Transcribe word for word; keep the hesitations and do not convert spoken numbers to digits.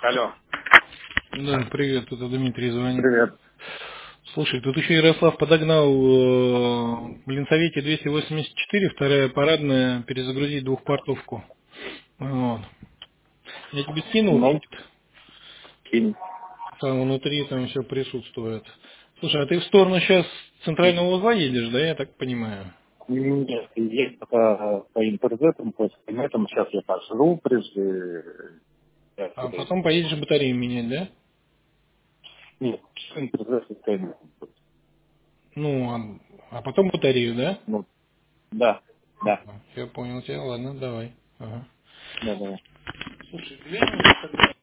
Алло. Да, привет, это Дмитрий звонит. Привет. Слушай, тут еще Ярослав подогнал э, в Ленсовете двести восемьдесят четыре, вторая парадная, перезагрузить двухпортовку. Вот. Я тебе скинул, Ну, кинь. там внутри там все присутствует. Слушай, а ты в сторону сейчас центрального узла едешь, да, я так понимаю? Нет, есть по, по интернетам, по интернетам. Сейчас я пожру, прежде... я А отсюда потом иду. поедешь батарею менять, да? Нет, интернет по интернетам. Ну, а, а потом батарею, да? Ну, да, да, Я понял тебя, ладно, давай. Ага. да, да. Слушай, глянь,